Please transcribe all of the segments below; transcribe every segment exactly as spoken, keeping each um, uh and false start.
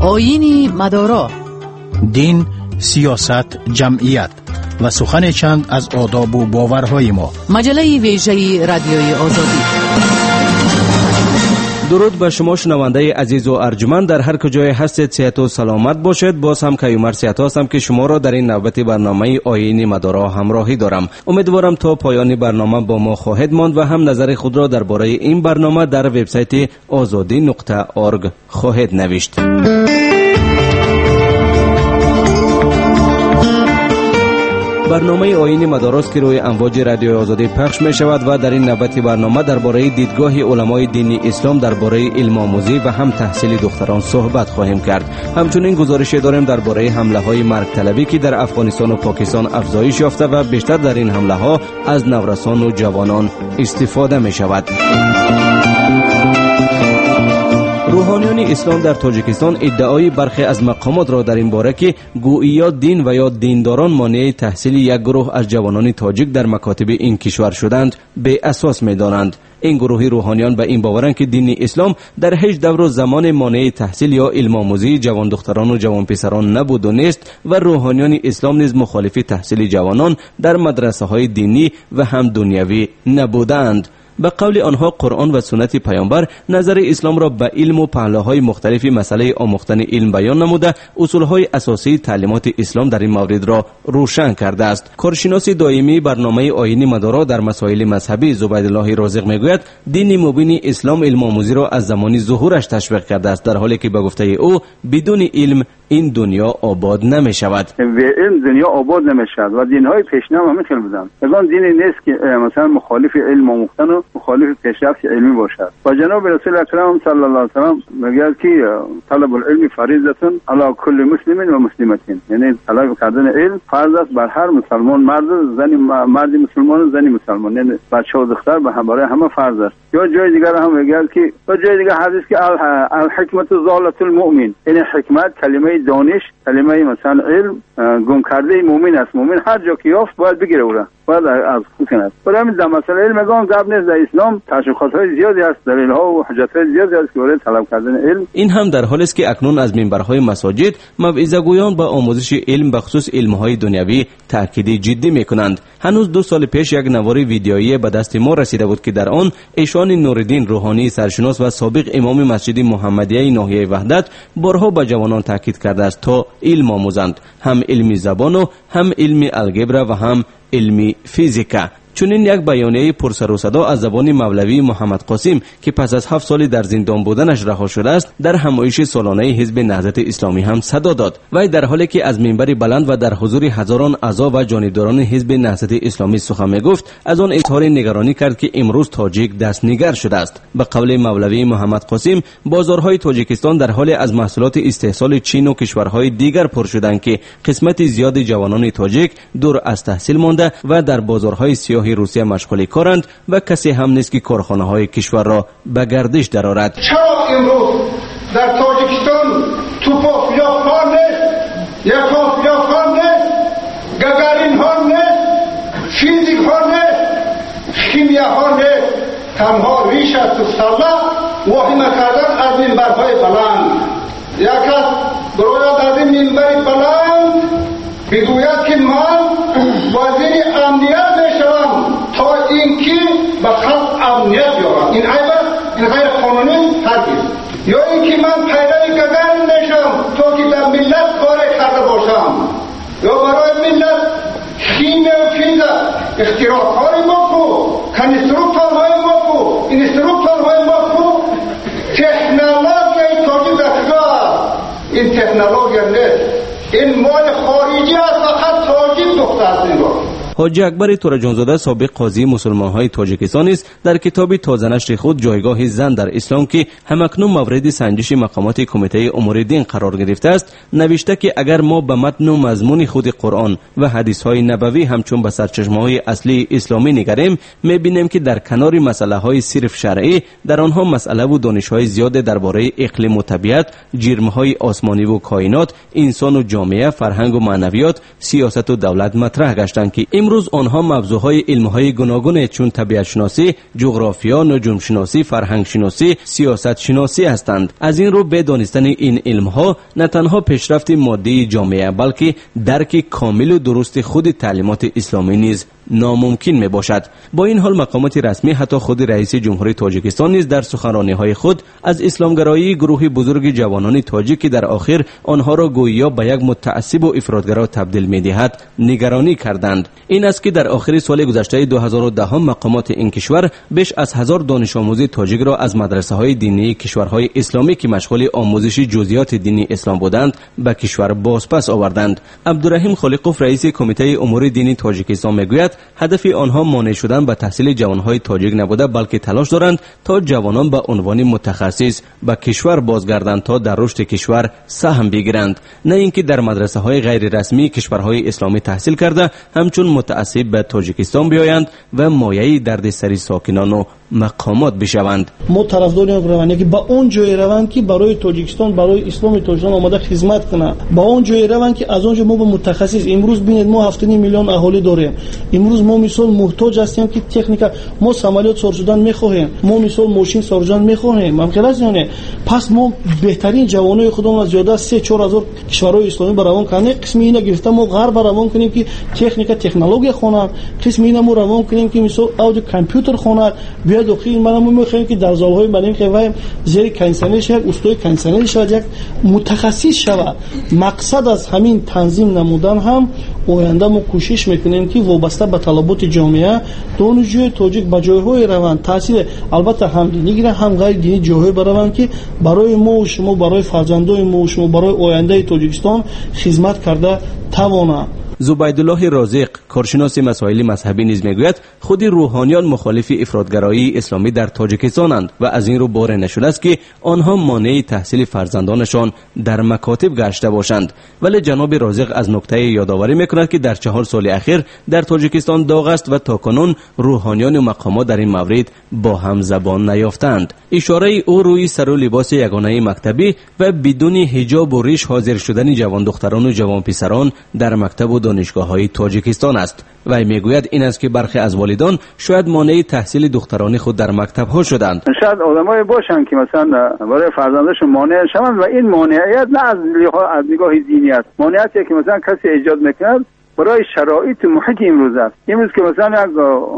آیین مدارا، دین، سیاست، جمعیت و سخن چند از آداب و باورهای ما. مجله ویژه رادیوی آزادی. درود به شما شنونده عزیز و ارجمند، در هر کجای هستید صحت و سلامت باشید. باز هم کیومر صحت هستم که شما را در این نوبت برنامه آیین مدارا همراهی دارم. امیدوارم تا پایان برنامه با ما خواهید ماند و هم نظر خود را درباره این برنامه در وبسایت آزادی نقطه اورگ خواهید نوشت. برنامه آیین مدارس که روی امواج رادیو آزادی پخش می شود و در این نوبت برنامه درباره دیدگاه علمای دین اسلام درباره علم آموزی و هم تحصیل دختران صحبت خواهیم کرد. همچنین گزارش داریم درباره حمله های مرگ طلبی که در افغانستان و پاکستان افزایش یافته و بیشتر در این حمله ها از نورسان و جوانان استفاده می شود. روحانیان اسلام در تاجیکستان ادعای برخی از مقامات را در این باره که گویی دین و یا دینداران مانع تحصیل یک گروه از جوانان تاجیک در مکاتب این کشور شدند به اساس می دانند. این گروه روحانیان به این باورند که دین اسلام در هیچ دور و زمان مانع تحصیل یا علم آموزی جوان دختران و جوان پسران نبود و نیست و روحانیان اسلام نیز مخالف تحصیل جوانان در مدرسه های دینی و هم دنیوی نبودند. به قول آنها قرآن و سنت پیامبر نظر اسلام را به علم و پهلوهای مختلف مسئله آموختن علم بیان نموده اصولهای اساسی تعلیمات اسلام در این مورد را روشن کرده است. کارشناس دائمی برنامه آیین مدارا در مسائل مذهبی زبیدالله رازق میگوید دین مبین اسلام علم آموزی را از زمان ظهورش تشویق کرده است، در حالی که به گفته او بدون علم این دنیا آباد نمی شود. و علم دنیا آباد نمی شود و دینهای پیشنام همین خیلی بودن. از دینی نیست که مثلا مخالف علم آموختن و مخالف پیشرفت علمی باشد. و جناب رسول اکرم صلی الله علیه و سلم میگه که طلب العلم فریضه علی کل مسلم و مسلمه، یعنی طلب کردن علم فرض است بر هر مسلمان، مرد زنی، مرد مسلمان و زنی مسلمان، یعنی بچه و دختر به هم برای همه فرض است. یا جای دیگر هم میگه که و جای دیگر حدیث که الحکمت ضالت المؤمن، یعنی حکمت کلمه دانش، کلمه مثلا علم گم کرده مومن است. مومن هر جا که یافت باید بگیره او را، باید از خود کند. برای همین در مسئله علم گام گپ نیست. در اسلام تشخیصات زیادی است، دلیل‌ها و حجت‌های زیادی است که برای طلب کردن علم. این هم در حالی است که اکنون از منبرهای مساجد موعظه گویان با آموزش علم به خصوص علم‌های دنیوی تاکید جدی می‌کنند. هنوز دو سال پیش یک نوار ویدیویی به دست ما رسیده بود که در آن ایشان نوردین روحانی سرشناس و سابق امام مسجد محمدیه ناحیه وحدت بارها به جوانان تاکید کرده است تا علم آموزند، هم علمی زبان و هم علمی الگبرا و هم علمی فیزیکا. چنین یک بیانیه پرسر و صدا از زبان مولوی محمد قاسم که پس از هفت سال در زندان بودنش رها شده است در همایش سالانه حزب نهضت اسلامی هم صدا داد. و در حالی که از منبر بلند و در حضور هزاران اعضا و جانبداران حزب نهضت اسلامی سخن میگفت، از آن اظهار نگرانی کرد که امروز تاجیک دستنگر شده است. به قول مولوی محمد قاسم بازارهای تاجیکستان در حال از محصولات استحصال چین و کشورهای دیگر پر شدند که قسمت زیاد جوانان تاجیک دور از تحصیل مانده و در بازارهای سیاه روسیه مشغول کارند و کسی هم نیست که کارخانه های کشور را به گردش درآورد. چرا امروز در تاجیکستان توپوفیا خان نیست، یکوفیا خان نیست، گگارین خان نیست، فیزیک خان نیست، شیمیا خان نیست؟ تنها ریش است و سلا واهمه کردن از منبرهای بلند. یک از گروه در این منبر بلند بگوید که من وزیر امنیت میشوم تا اینکه به خلق امنیت بیارم. این عیب است، این غیر قانونی هرگز. یا اینکه من پیروی گگارین میشم تا که در ملت کار کرده باشم، یا برای ملت شیمه و فیزا اختراعهای ما کو، کنستروکتورهای ما کو، اینستروکتورهای ما کو. تکنولوژی تاجیک در کجا؟ این تکنولوژی نیست، این مال خارجی است. فقط تاجیک دختر نگاه. حاجی اکبر تورجانزاده سابق قاضی مسلمان‌های تاجیکستان است در کتاب تازه نشر خود جایگاه زن در اسلام که همکنون مورد سنجش مقامات کمیته امور دین قرار گرفته است نوشته که اگر ما به متن و مضمون خود قرآن و حدیث‌های نبوی همچون به سرچشمه‌های اصلی اسلامی نگریم، می‌بینیم که در کنار مسائل‌های صرف شرعی در آنها مسئله و دانش‌های زیاد درباره اقلیم و طبیعت، جرم‌های آسمانی و کائنات، انسان و جامعه، فرهنگ و معنویات، سیاست و دولت مطرح گشتند که این امروز آنها موضوعهای علمهای گوناگون چون طبیعت شناسی، جغرافیا، نجوم شناسی، فرهنگ شناسی، سیاست شناسی هستند. از این رو به دانستن این علمها نه تنها پیشرفت مادی جامعه بلکه درک کامل و درست خود تعلیمات اسلامی نیز ناممکن می باشد. با این حال مقامات رسمی حتی خود رئیس جمهوری تاجیکستان نیز در سخنرانی‌های خود از اسلامگرایی گروه بزرگ جوانان تاجیک که در آخر آنها را گویا به یک متعصب و افراطگرا تبدیل می‌دهد نگرانی کردند. این است که در آخر سال گذشته دو هزار و ده مقامات این کشور بیش از هزار دانش آموز تاجیک را از مدرسه‌های دینی کشورهای اسلامی که مشغول آموزش جزئیات دینی اسلام بودند به کشور بازپس آوردند. عبدالرحیم خالقوف رئیس کمیته امور دینی تاجیکستان میگوید هدف آنها مانع شدن به تحصیل جوانهای تاجیک نبوده بلکه تلاش دارند تا جوانان به عنوان متخصص به کشور بازگردند تا در رشد کشور سهم بگیرند، نه اینکه در مدرسه های غیر رسمی کشورهای اسلامی تحصیل کرده همچون متعصب به تاجیکستان بیایند و مایه دردسر ساکنان و مقامات بشوند. ما طرفداریم روانی که با اون جای روان که برای تاجیکستان برای اسلام تاجیکستان آماده خدمت کنه، با اون جای روان که از اونجا ما به متخصص امروز ببینید ما هفت میلیون اهالی داریم. امروز ما مثال محتاج هستیم که تکنیک ما سامالیات سر شدن میخواهیم، ما مثال ماشین سر شدن میخواهیم. ممکن است نه پس ما بهترین جوانای خودمون از زیاده سه چهار هزار کشورهای اسلامی برام کنیم، قسمی اینا گرفته ما غرب برام کنیم که تکنیک تکنولوژی خونن، قسمی اینا ما روان کنیم که مثال اودیو کامپیوتر خونن. بیاد اخیر ما میخوایم که در زالهای بنیم که وایم زیر کانسنل شود، استاد کانسنل شود، یک متخصص شود. مقصد از همین تنظیم نمودن هم آینده ما کوشش میکنیم که وابسته به طلبات جامعه دانشجوی تاجیک به جایهای روان تحصیل البته هم دینی گیره هم غیر دینی جاهای بروند که برای ما و شما، برای فرزندان ما و شما، برای آینده تاجیکستان خدمت کرده توانند. زبیدالله رازق کارشناس مسائل مذهبی نیز میگوید خود روحانیان مخالف افراطگرایی اسلامی در تاجیکستانند و از این رو باره نشده است که آنها مانع تحصیل فرزندانشان در مکاتب گشته باشند. ولی جناب رازق از نکته یادآوری میکند که در چهار سال اخیر در تاجیکستان داغ است و تاکنون روحانیان و مقامات در این مورد با هم زبان نیافتند. اشاره او روی سر و لباس یگانه مکتبی و بدون حجاب و ریش حاضر شدن جوان دختران و جوان پسران در مکتب و دانشگاه‌های تاجیکستان است. و میگوید این است که برخی از والدان شاید مانع تحصیل دختران خود در مکتب‌ها شدند. شاید آدمایی باشند که مثلا برای فرزندانشون مانع شوند و این مانعیت نه از از نگاه دینی است، مانعیتی که مثلا کسی ایجاد می‌کند برای شرایط محیط امروز است. امروز که مثلا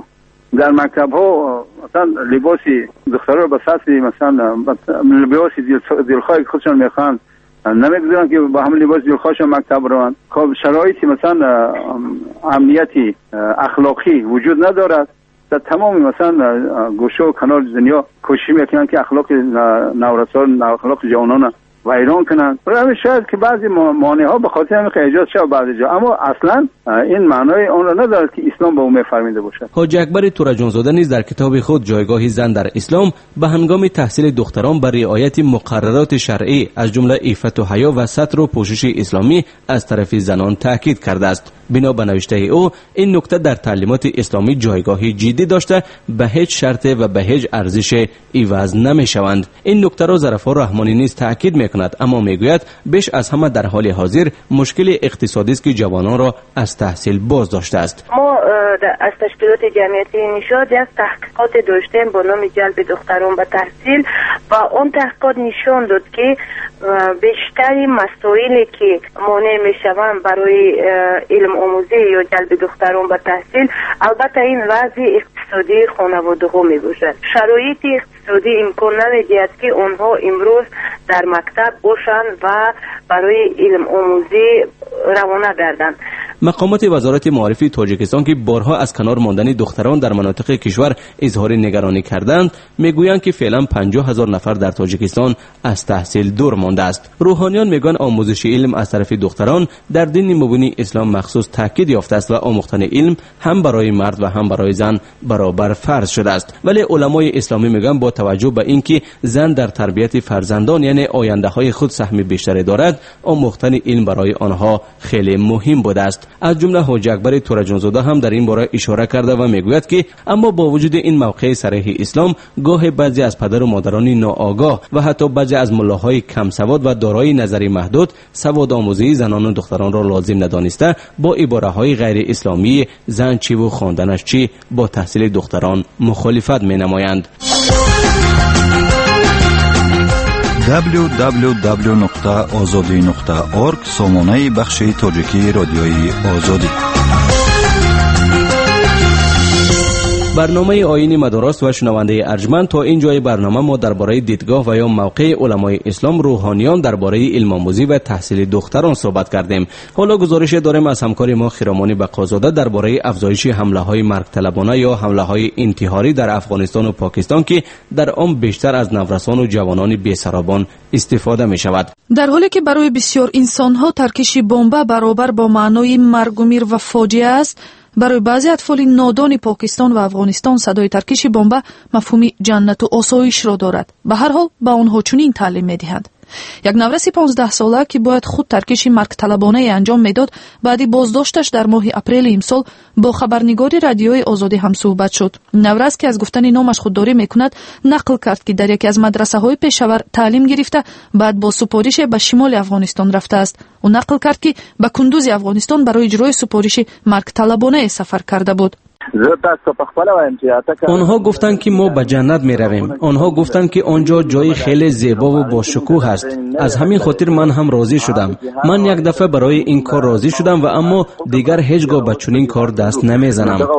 در مکتب‌ها مثلا لباسی دخترها به سطح مثلا لباسی دلخواه خودشون می‌خوان نمیگذارن که با هم لباس دلخواهش مکتب روند. خب شرایطی مثلا امنیتی اخلاقی وجود ندارد. در تمام مثلا گوشه و کنار دنیا کوشش میکنن که اخلاق نورسان، اخلاق جوانان ویران کنند. برای شاید که بعضی مانع ها به خاطر همین ایجاد شد بعضی جا، اما اصلا این معنای اون را ندارد که اسلام به اون میفرمایده باشد. حاج اکبر تورجانزاده نیز در کتاب خود جایگاه زن در اسلام به هنگام تحصیل دختران بر رعایت مقررات شرعی از جمله عفت و حیا و ستر و پوشش اسلامی از طرف زنان تاکید کرده است. بنا به نوشته او این نکته در تعلیمات اسلامی جایگاهی جدی داشته به هیچ شرط و به هیچ ارزش عوض نمیشوند. این نکته را ظرفا رحمانی نیز تاکید میکند، اما میگوید بیش از همه در حال حاضر مشکل اقتصادی است که جوانان را از تحصیل باز داشته است. ما از تشکیلات جمعیتی نژاد یک تحقیقات داشتیم با نام جلب دختران به تحصیل و اون تحقیقات نشان داد که بیشتری مسائلی که مانع میشوند برای علم آموزی یا جلب دختران به تحصیل البته این وضع اقتصادی خانواده ها می باشد. شرایط اقتصادی امکان نمیدهد که آنها امروز در مکتب باشند و برای علم آموزی روانه گردند. مقامات وزارت معارف تاجیکستان که بارها از کنار ماندن دختران در مناطق کشور اظهار نگرانی کردند میگویند که فعلا پنجاه هزار نفر در تاجیکستان از تحصیل دور مانده است. روحانیان میگویند آموزش علم از طرف دختران در دین مبین اسلام مخصوص تاکید یافته است و آموختن علم هم برای مرد و هم برای زن برابر فرض شده است. ولی علمای اسلامی میگویند با توجه به اینکه زن در تربیت فرزندان یعنی آینده های خود سهم بیشتری دارد، آموختن علم برای آنها خیلی مهم بوده است. از جمله حاجی اکبر تورجانزاده هم در این باره اشاره کرده و میگوید که اما با وجود این موقع صریح اسلام، گاه بعضی از پدر و مادران ناآگاه و حتی بعضی از ملاهای کم سواد و دارای نظری محدود سواد آموزی زنان و دختران را لازم ندانسته با عباره های غیر اسلامی زن چی و خواندنش چی با تحصیل دختران مخالفت می نمایند. دبلیو دبلیو دبلیو نقطه آزادی نقطه اورگ سامانه بخش تاجیکی رادیوی آزادی. برنامه آیین مدارس و شنونده ارجمند، تا این جای برنامه ما درباره دیدگاه و یا موقع علمای اسلام روحانیان درباره علم آموزی و تحصیل دختران صحبت کردیم. حالا گزارش داریم از همکار ما خیرامانی بقازاده درباره افزایش حمله های مرگ طلبانه یا حمله های انتحاری در افغانستان و پاکستان که در آن بیشتر از نورسان و جوانان بی‌سرابان استفاده می شود. در حالی که برای بسیار انسان ها ترکش بمب برابر با معنای مرگ و میر و فاجعه است، برای بعضی اطفال نادان پاکستان و افغانستان صدای ترکش بمب مفهومی جنت و آسایش را دارد. به هر حال به آنها چنین تعلیم می‌دهند. یک نورس پانزده ساله که باید خود ترکش مرگ طلبانه انجام میداد، بعدی بازداشتش در ماه اپریل امسال با خبرنگاری رادیوی آزادی هم صحبت شد. نورس که از گفتن نامش خودداری میکند نقل کرد که در یکی از مدرسه های پیشور تعلیم گرفته، بعد با سپارش به شمال افغانستان رفته است. او نقل کرد که به کندوز افغانستان برای اجرای سپارش مرگ طلبانه سفر کرده بود. آنها گفتند که ما به جنت می رویم. آنها گفتند که آنجا جای خیلی زیبا و با شکوه است. از همین خاطر من هم راضی شدم. من یک دفعه برای این کار راضی شدم و اما دیگر هیچگاه به چنین کار دست نمی زنم.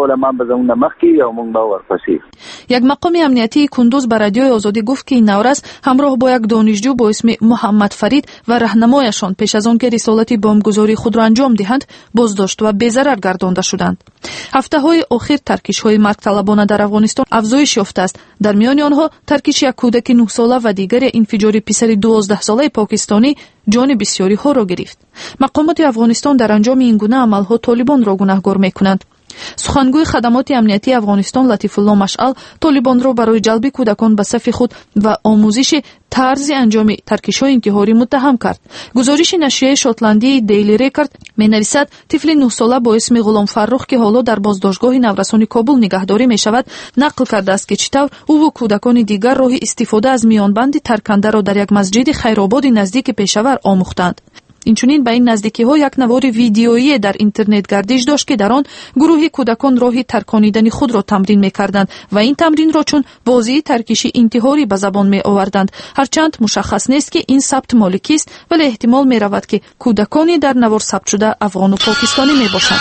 یک مقام امنیتی کندوز به رادیوی آزادی گفت که این نورس همراه با یک دانشجو با اسم محمد فرید و راهنمایشان پیش از آن که رسالت بمبگذاری خود را انجام دهند بازداشت و بی‌ضرر گردانده شدند. هفته های اخیر ترکش های مرگ طلبانه در افغانستان افزایش یافته است. در میان آنها ترکش یک کودک نه ساله و دیگر انفجار پسر دوازده ساله پاکستانی جان بسیاری ها را گرفت. مقامات افغانستان در انجام این گونه عمل ها طالبان را گناهکار میکنند. سخنگوی خدمات امنیتی افغانستان لطیف الله مشعل طالبان را برای جلب کودکان به صف خود و آموزش طرز انجام ترکش‌های انتحاری متهم کرد. گزارش نشریه شاتلندی دیلی ریکارد می‌نویسد طفل نه ساله با اسم غلام فرخ که حالا در بازداشتگاه نورسان کابل نگهداری می‌شود نقل کرده است که چطور او و کودکان دیگر راه استفاده از میانبند ترکنده را در یک مسجد خیرآباد نزدیک پشاور آموختند. اینچنین به این نزدیکی ها یک نوار ویدیویی در اینترنت گردش داشت که در آن گروه کودکان راه ترکانیدن خود را تمرین می‌کردند و این تمرین را چون بازی ترکشی انتحاری به زبان می آوردند. هرچند مشخص نیست که این ثبت مال کیست، ولی احتمال می رود که کودکانی در نوار ثبت شده افغان و پاکستانی می باشند.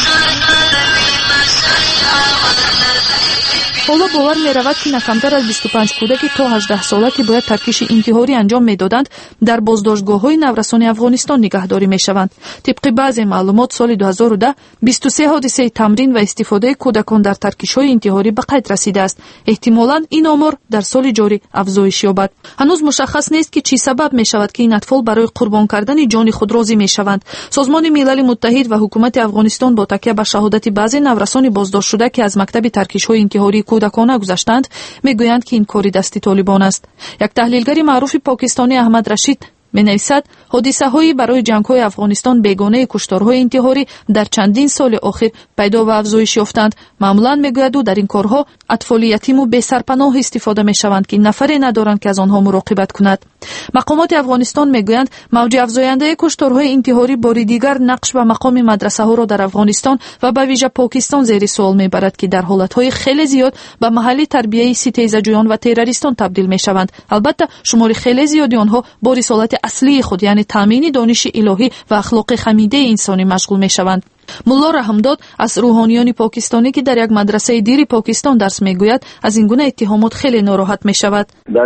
حالا باور می رود که نکمتر از بیست و پنج کودک تا هجده ساله که باید ترکش انتحاری انجام می دادند در بازداشتگاه های نورسان افغانستان نگهداری می شوند. طبق بعضی معلومات سال دو هزار و ده بیست و سه حادثه تمرین و استفاده کودکان در ترکش های انتحاری به قید رسیده است. احتمالاً این آمار در سال جاری افزایش یابد. هنوز مشخص نیست که چی سبب می شود که این اطفال برای قربان کردن جان خود راضی می شوند. سازمان ملل متحد و حکومت افغانستان با تکیه به شهادت بعضی نورسان بازداشت شده که از مکتب ترکش های انتحاری کودکانه گذشتند میگویند که این کاری دستی طالبان است. یک تحلیلگر معروف پاکستانی احمد رشید می‌نویسد حادثه هایی برای جنگ های افغانستان بیگانه کشتارهای انتحاری در چندین سال اخیر پیدا و افزایش یافتند. معمولا میگوید او در این کارها اطفال یتیم و بی سرپناه استفاده میشوند که نفری ندارند که از آنها مراقبت کند. مقامات افغانستان میگویند موج افزاینده کشتارهای انتحاری بار دیگر نقش و مقام مدرسه ها را در افغانستان و به ویژه پاکستان زیر سوال میبرد که در حالت های خیلی زیاد به محل تربیه ستیزجویان و تروریستان تبدیل میشوند. البته شمار خیلی زیادی آنها با رسالت اصلی خود یعنی تامین دانش الهی و اخلاق حمیده انسانی مشغول میشوند. ملا رحمداد از روحانیان پاکستانی که در یک مدرسه دیر پاکستان درس میگوید از این گونه اتهامات خیلی ناراحت میشود.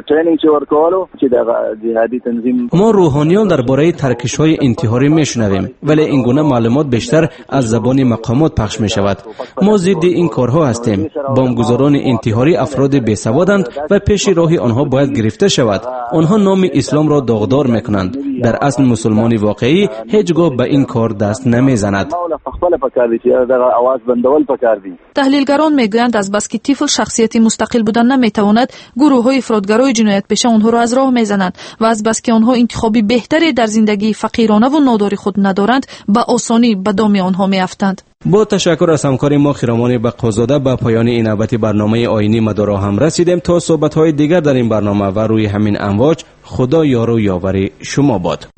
ما روحانیان درباره ترکش‌های انتحاری میشنویم ولی این گونه معلومات بیشتر از زبان مقامات پخش میشود. ما ضد این کارها هستیم. بمبگذاران انتحاری افراد بیسوادند و پیش راه آنها باید گرفته شود. آنها نام اسلام را داغدار میکنند. در اصل مسلمان واقعی هیچگاه به این کار دست نمیزند. خپل پکار دي چې دغه आवाज بندول پکار دي. تحلیلگران میگویند از بس که طفل شخصیتی مستقل بودن نمیتواند، گروه‌های افراطگرای جنایت پیشه آنها را از راه میزنند و از بس که آنها انتخابی بهتری در زندگی فقیرانه و نادار خود ندارند، به آسانی به دام آنها میافتند. با تشکر از همکار ما خیرامان بقازاده، به پایان این نوبت برنامه آینی مدارا هم رسیدیم. تا صحبت‌های دیگر در این برنامه و روی همین امواج، خدا یار و یاور شما باد.